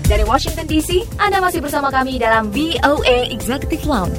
Dari Washington DC, Anda masih bersama kami dalam VOA Executive Lounge.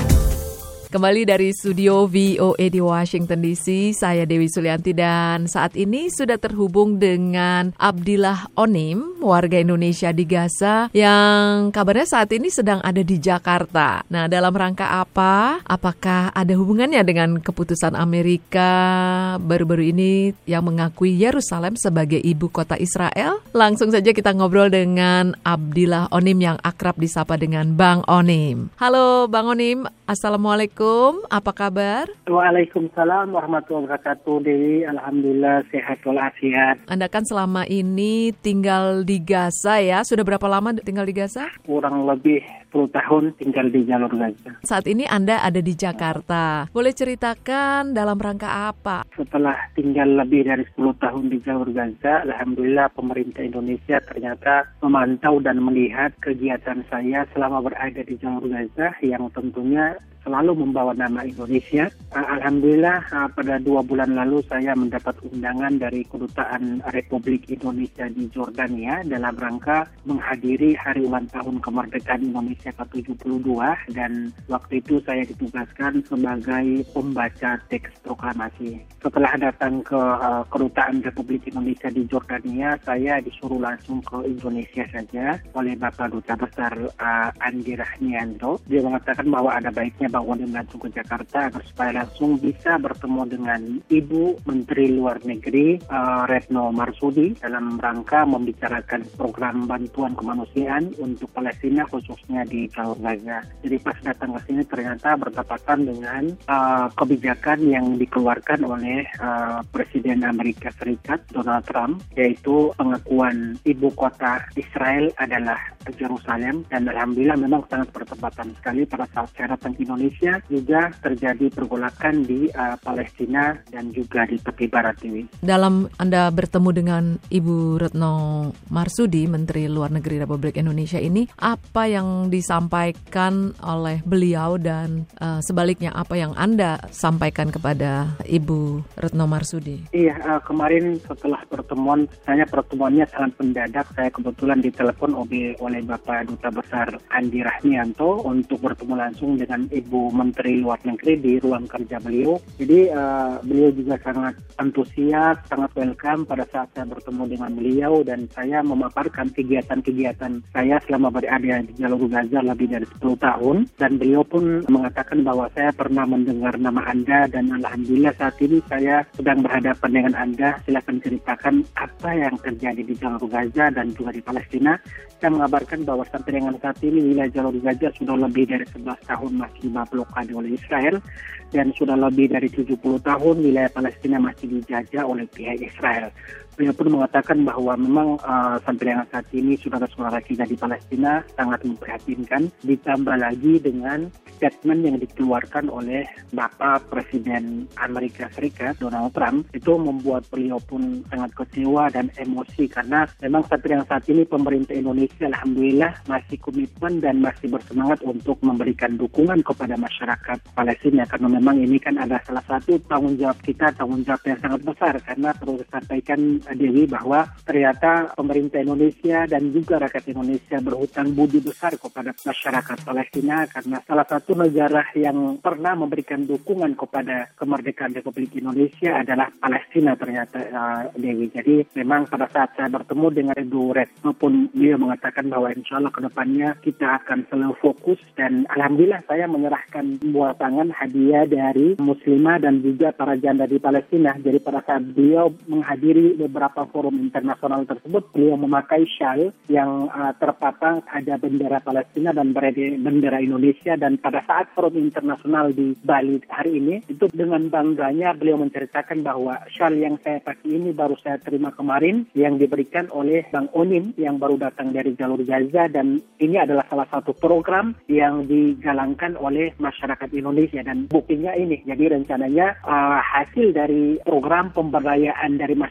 Kembali dari studio VOA di Washington DC, saya Dewi Sulianti dan saat ini sudah terhubung dengan Abdillah Onim, warga Indonesia di Gaza yang kabarnya saat ini sedang ada di Jakarta. Nah, dalam rangka apa? Apakah ada hubungannya dengan keputusan Amerika baru-baru ini yang mengakui Yerusalem sebagai ibu kota Israel? Langsung saja kita ngobrol dengan Abdillah Onim yang akrab disapa dengan Bang Onim. Halo Bang Onim, Assalamualaikum. Apa kabar? Waalaikumsalam warahmatullahi wabarakatuh, Dewi. Alhamdulillah sehat walafiat. Anda kan selama ini tinggal di Gaza ya. Sudah berapa lama tinggal di Gaza? Kurang lebih 10 tahun tinggal di jalur Gaza. Saat ini Anda ada di Jakarta. Boleh ceritakan dalam rangka apa? Setelah tinggal lebih dari 10 tahun di jalur Gaza, alhamdulillah pemerintah Indonesia ternyata memantau dan melihat kegiatan saya selama berada di jalur Gaza yang tentunya selalu membawa nama Indonesia. Alhamdulillah pada 2 bulan lalu saya mendapat undangan dari Kedutaan Republik Indonesia di Jordania dalam rangka menghadiri hari ulang tahun kemerdekaan Indonesia ke-72 dan waktu itu saya ditugaskan sebagai pembaca teks proklamasi. Setelah datang ke Kedutaan Republik Indonesia di Jordania, saya disuruh langsung ke Indonesia saja oleh Bapak Duta Besar Andi Rahmianto. Dia mengatakan bahwa ada baiknya Bang Onim langsung ke Jakarta agar supaya langsung bisa bertemu dengan Ibu Menteri Luar Negeri Retno Marsudi dalam rangka membicarakan program bantuan kemanusiaan untuk Palestina khususnya di jalur Gaza. Jadi pas datang ke sini ternyata bertepatan dengan kebijakan yang dikeluarkan oleh Presiden Amerika Serikat Donald Trump, yaitu pengakuan ibu kota Israel adalah Yerusalem, dan alhamdulillah memang sangat bertepatan sekali pada saat saya datang ke Indonesia juga terjadi pergolakan di Palestina dan juga di tepi barat ini. Dalam Anda bertemu dengan Ibu Retno Marsudi, Menteri Luar Negeri Republik Indonesia ini, apa yang disampaikan oleh beliau dan sebaliknya apa yang Anda sampaikan kepada Ibu Retno Marsudi? Iya, kemarin setelah pertemuannya sangat mendadak. Saya kebetulan ditelepon oleh Bapak Duta Besar Andi Rahmianto untuk bertemu langsung dengan Ibu Menteri Luar Negeri di ruang kerja beliau. Jadi beliau juga sangat antusias, sangat welcome pada saat saya bertemu dengan beliau dan saya memaparkan kegiatan-kegiatan saya selama berada di jalur Gaza lebih dari 10 tahun dan beliau pun mengatakan bahwa saya pernah mendengar nama Anda dan alhamdulillah saat ini saya sedang berhadapan dengan Anda. Silakan ceritakan apa yang terjadi di jalur Gaza dan juga di Palestina. Saya mengabarkan bahwa sampai dengan saat ini wilayah jalur Gaza sudah lebih dari 11 tahun masih diblokade oleh Israel dan sudah lebih dari 70 tahun wilayah Palestina masih dijajah oleh pihak Israel. Beliau pun mengatakan bahwa memang sampai dengan saat ini saudara-saudara kita di Palestina sangat memprihatinkan, ditambah lagi dengan statement yang dikeluarkan oleh Bapak Presiden Amerika Serikat Donald Trump itu membuat beliau pun sangat kecewa dan emosi karena memang sampai dengan saat ini pemerintah Indonesia alhamdulillah masih komitmen dan masih bersemangat untuk memberikan dukungan kepada masyarakat Palestina karena memang ini kan ada salah satu tanggung jawab kita, tanggung jawab yang sangat besar karena perlu disampaikan Dewi bahwa ternyata pemerintah Indonesia dan juga rakyat Indonesia berhutang budi besar kepada masyarakat Palestina karena salah satu negara yang pernah memberikan dukungan kepada kemerdekaan Republik Indonesia adalah Palestina ternyata Dewi. Jadi memang pada saat saya bertemu dengan Ibu Retno pun beliau mengatakan bahwa insya Allah ke depannya kita akan selalu fokus dan alhamdulillah saya menyerahkan buah tangan hadiah dari Muslimah dan juga para janda di Palestina. Jadi pada saat beliau menghadiri beberapa forum internasional tersebut, beliau memakai syal yang terpapang ada bendera Palestina dan bendera Indonesia dan pada saat forum internasional di Bali hari ini, itu dengan bangganya beliau menceritakan bahwa syal yang saya pakai ini baru saya terima kemarin yang diberikan oleh Bang Onim yang baru datang dari jalur Gaza dan ini adalah salah satu program yang dijalankan oleh masyarakat Indonesia dan buktinya ini. Jadi rencananya hasil dari program pemberdayaan dari masyarakat Indonesia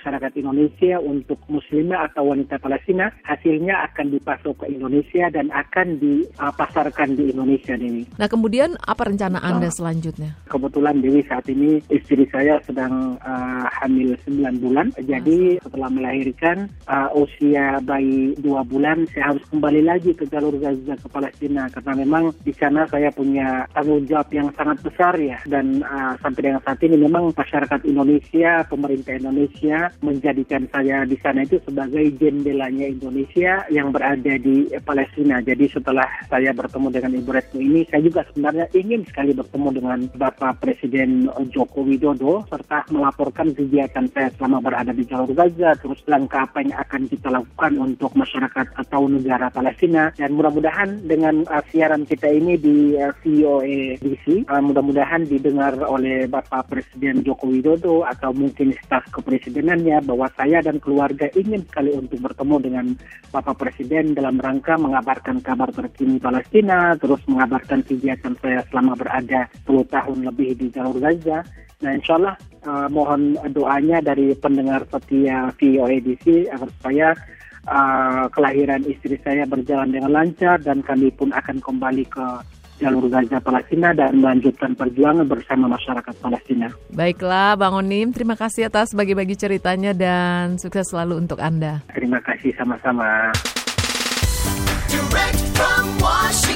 Indonesia untuk muslimah atau wanita Palestina, hasilnya akan dipasok ke Indonesia dan akan dipasarkan di Indonesia, Dewi. Nah, kemudian apa rencana Anda selanjutnya? Kebetulan Dewi saat ini istri saya sedang hamil 9 bulan. Jadi setelah melahirkan usia bayi 2 bulan, saya harus kembali lagi ke jalur Gaza ke Palestina karena memang di sana saya punya tanggung jawab yang sangat besar ya. Dan sampai dengan saat ini memang masyarakat Indonesia, pemerintah Indonesia menjadikan saya di sana itu sebagai jendelanya Indonesia yang berada di Palestina. Jadi setelah saya bertemu dengan Ibu Retno ini, saya juga sebenarnya ingin sekali bertemu dengan Bapak Presiden Joko Widodo serta melaporkan kegiatan saya selama berada di jalur Gaza, terus langkah apa yang akan kita lakukan untuk masyarakat atau negara Palestina. Dan mudah-mudahan dengan siaran kita ini di VOA DC, mudah-mudahan didengar oleh Bapak Presiden Joko Widodo atau mungkin staf kepresidenannya bahwa saya dan keluarga ingin sekali untuk bertemu dengan Bapak Presiden dalam rangka mengabarkan kabar terkini Palestina, terus mengabarkan kegiatan saya selama berada 10 tahun lebih di jalur Gaza. Nah, insya Allah mohon doanya dari pendengar setia VOA DC agar supaya kelahiran istri saya berjalan dengan lancar dan kami pun akan kembali ke jalur Gaza Palestina dan melanjutkan perjuangan bersama masyarakat Palestina. Baiklah, Bang Onim, terima kasih atas bagi-bagi ceritanya dan sukses selalu untuk Anda. Terima kasih sama-sama. Direct from Washington.